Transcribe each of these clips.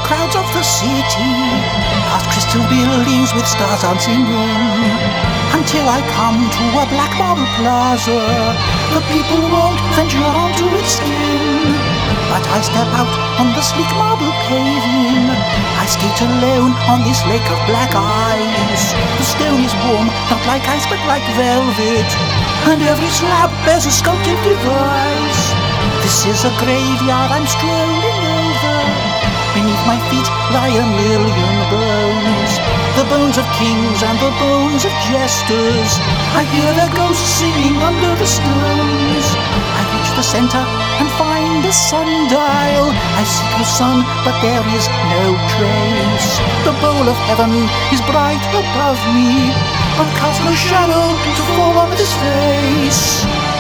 crowds of the city, past crystal buildings with stars dancing in, until I come to a black marble plaza. The people won't venture onto its skin, but I step out on the sleek marble paving. I skate alone on this lake of black ice. The stone is warm, not like ice but like velvet, and every slab bears a sculpted device. This is a graveyard I'm strolling over. Beneath my feet lie a million bones, the bones of kings and the bones of jesters. I hear their ghosts singing under the stones. I reach the center and find a sundial. I seek the sun, but there is no trace. The bowl of heaven is bright above me, but casts no shadow to fall on his face.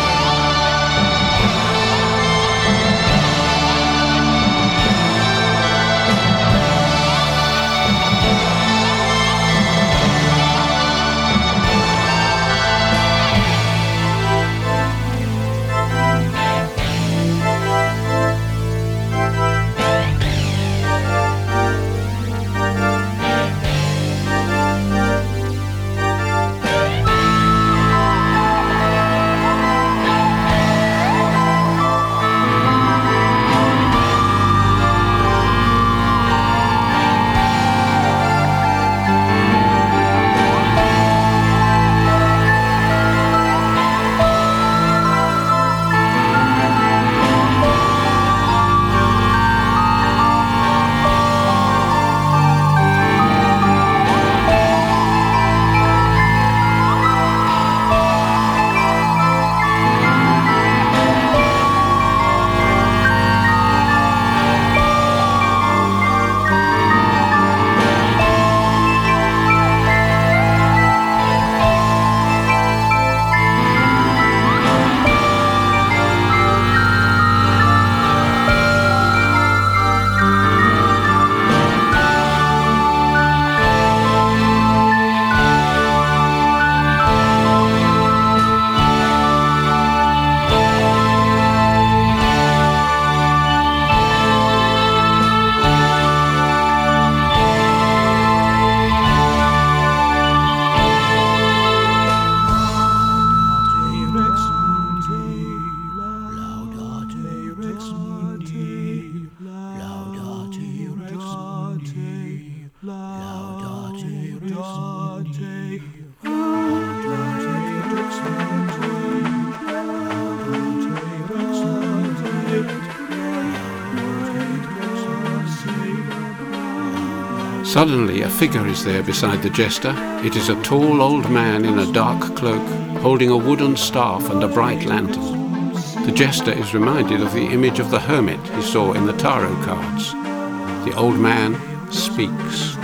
Suddenly a figure is there beside the jester. It is a tall old man in a dark cloak, holding a wooden staff and a bright lantern. The jester is reminded of the image of the hermit he saw in the tarot cards. The old man speaks.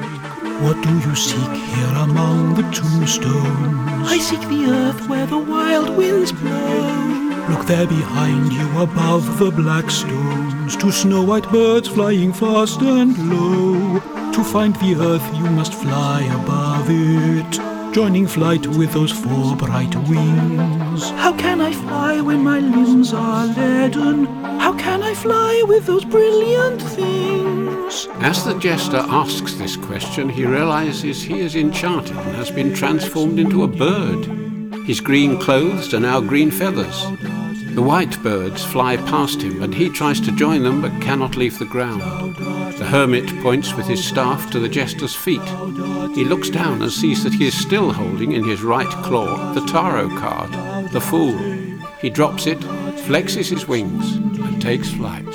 What do you seek here among the tombstones? I seek the earth where the wild winds blow. Look there behind you above the black stones, two snow-white birds flying fast and low. To find the earth you must fly above it, joining flight with those four bright wings. How can I fly when my limbs are leaden? How can I fly with those brilliant things? As the jester asks this question, he realizes he is enchanted and has been transformed into a bird. His green clothes are now green feathers. The white birds fly past him, and he tries to join them but cannot leave the ground. The hermit points with his staff to the jester's feet. He looks down and sees that he is still holding in his right claw the tarot card, the Fool. He drops it, flexes his wings, and takes flight.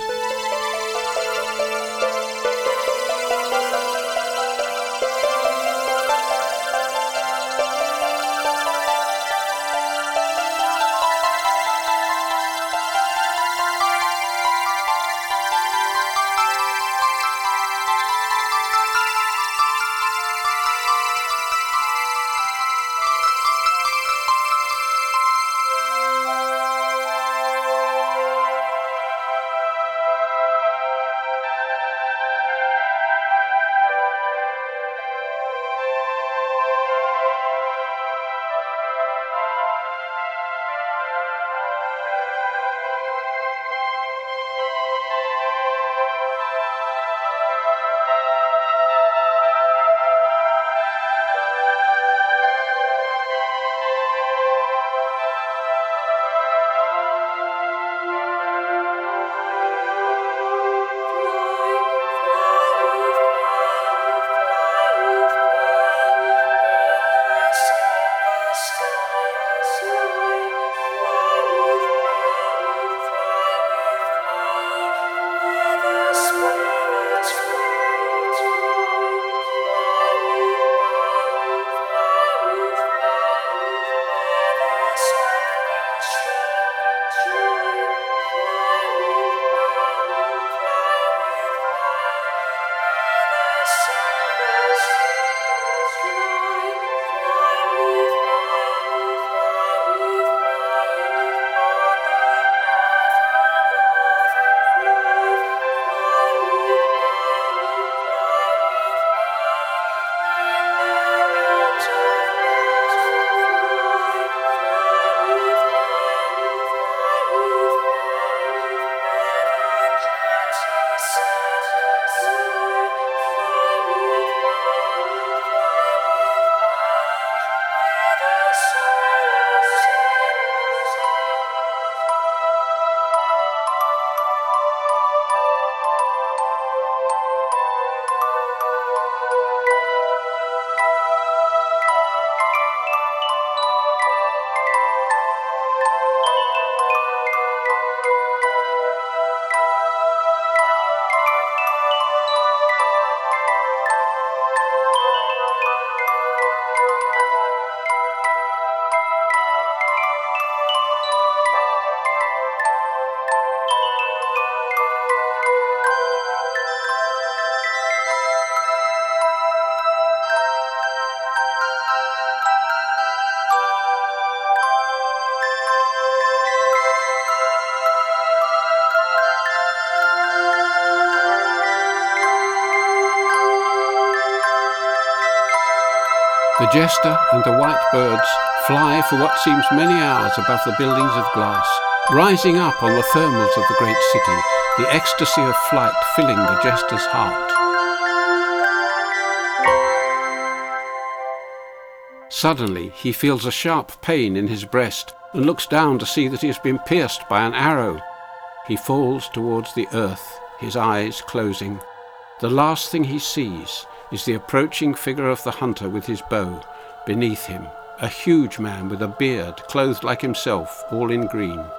The jester and the white birds fly for what seems many hours above the buildings of glass, rising up on the thermals of the great city, the ecstasy of flight filling the jester's heart. Suddenly he feels a sharp pain in his breast and looks down to see that he has been pierced by an arrow. He falls towards the earth, his eyes closing. The last thing he sees is the approaching figure of the hunter with his bow. Beneath him, a huge man with a beard, clothed like himself, all in green.